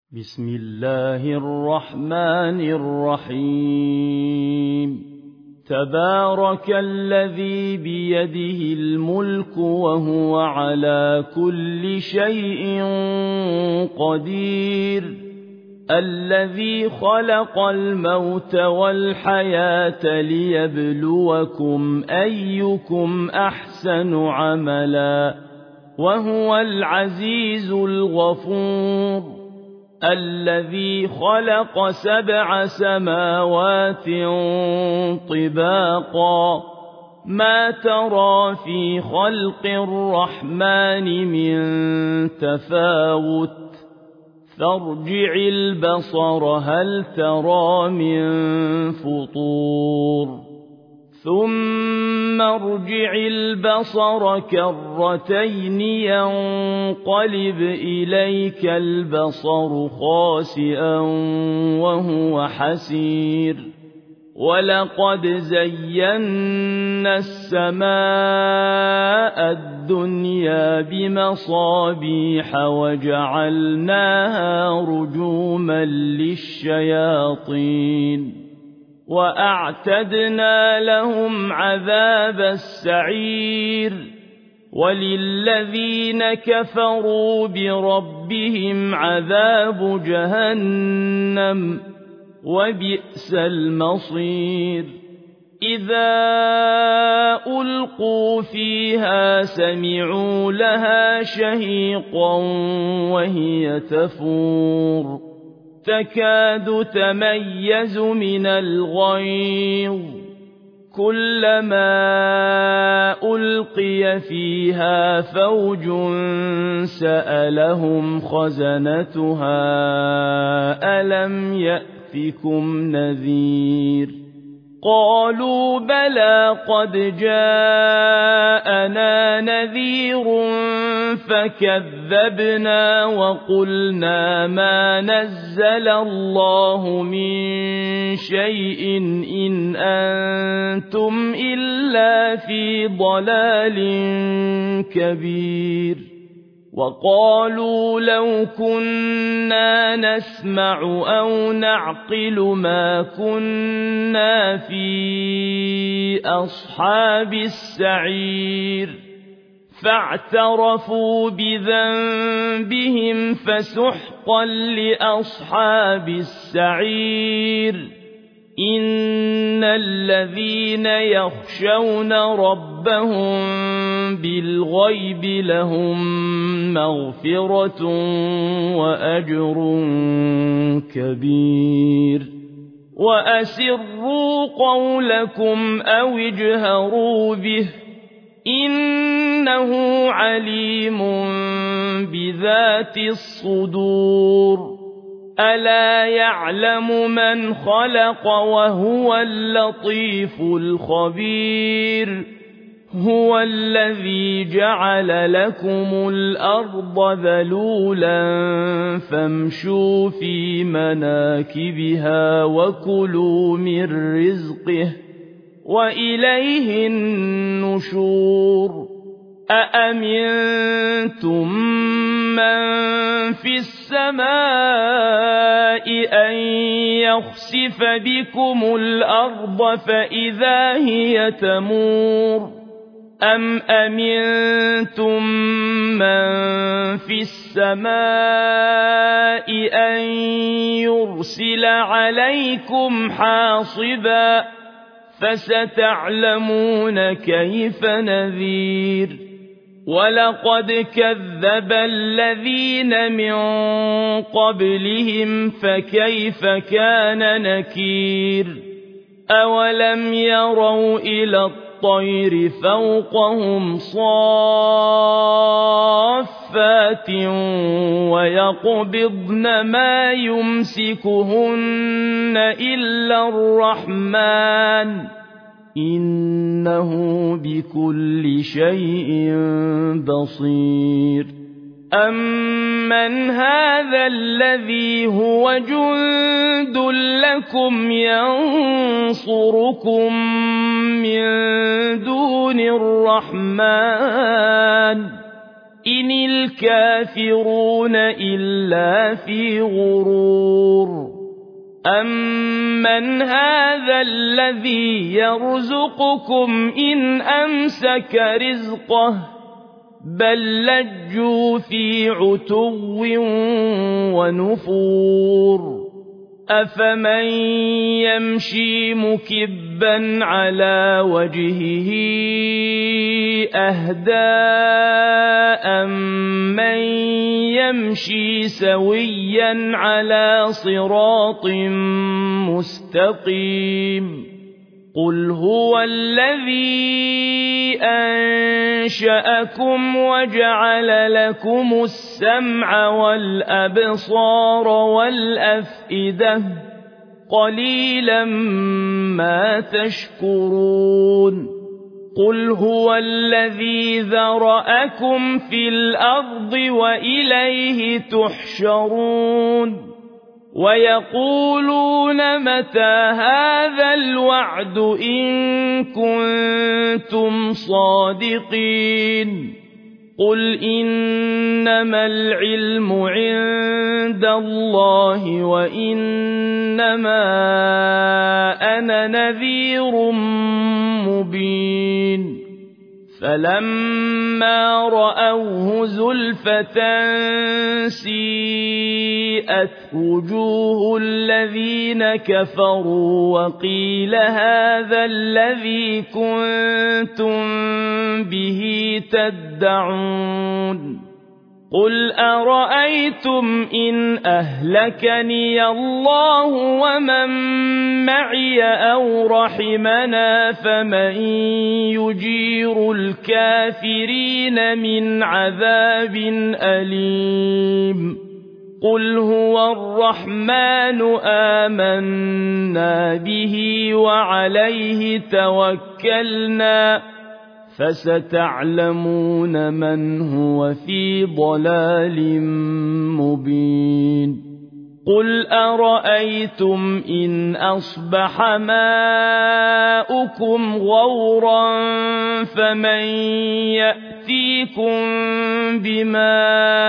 بسم الله الرحمن الرحيم تبارك الذي بيده الملك وهو على كل شيء قدير الذي خلق الموت والحياة ليبلوكم أيكم أحسن عملا وهو العزيز الغفور الذي خلق 7 سماوات طباقا ما ترى في خلق الرحمن من تفاوت فارجع البصر هل ترى من فطور ثم ارجع البصر كرتين ينقلب إليك البصر خاسئا وهو حسير ولقد زينا السماء الدنيا بمصابيح وجعلناها رجوما للشياطين وأعتدنا لهم عذاب السعير وللذين كفروا بربهم عذاب جهنم وبئس المصير إذا ألقوا فيها سمعوا لها شهيقا وهي تفور تكاد تميز من الغيظ كلما ألقي فيها فوج سألهم خزنتها ألم يأتكم نذير قالوا بلى قد جاءنا نذير فكذبنا وقلنا ما نزل الله من شيء إن أنتم إلا في ضلال كبير وقالوا لو كنا نسمع أو نعقل ما كنا في أصحاب السعير فاعترفوا بذنبهم فسحقا لأصحاب السعير إن الذين يخشون ربهم بالغيب لهم مغفرة وأجر كبير وأسروا قولكم أو اجهروا به إنه عليم بذات الصدور ألا يعلم من خلق وهو اللطيف الخبير هو الذي جعل لكم الأرض ذلولا فامشوا في مناكبها وكلوا من رزقه وإليه النشور أأمنتم من في السماء أن يخسف بكم الأرض فإذا هي تمور أم أمنتم من في السماء أن يرسل عليكم حاصبا فستعلمون كيف نذير ولقد كذب الذين من قبلهم فكيف كان نكير أولم يروا إلى الطير فوقهم صافات ويقبضن ما يمسكهن إلا الرحمن إنه بكل شيء بصير أمن هذا الذي هو جند لكم ينصركم من دون الرحمن إن الكافرون إلا في غرور أمن هذا الذي يرزقكم إن أمسك رزقه بل لجوا في عتو ونفور أفمن يمشي مكبا على وجهه أهدى أمن يمشي سويا على صراط مستقيم قل هو الذي أنشأكم وجعل لكم السمع والأبصار والأفئدة قليلا ما تشكرون قل هو الذي ذرأكم في الأرض وإليه تحشرون ويقولون متى هذا الوعد إن كنتم صادقين قل إنما العلم عند الله وإنما أنا نذير مبين فلما رأوه زلفة سيئت وجوه الذين كفروا وقيل هذا الذي كنتم به تدعون قل أرأيتم إن أهلكني الله ومن معي أو رحمنا فمن يجير الكافرين من عذاب أليم قل هو الرحمن آمنا به وعليه توكلنا فستعلمون من هو في ضلال مبين قل أرأيتم إن أصبح ماؤكم غورا فمن يأتيكم بماء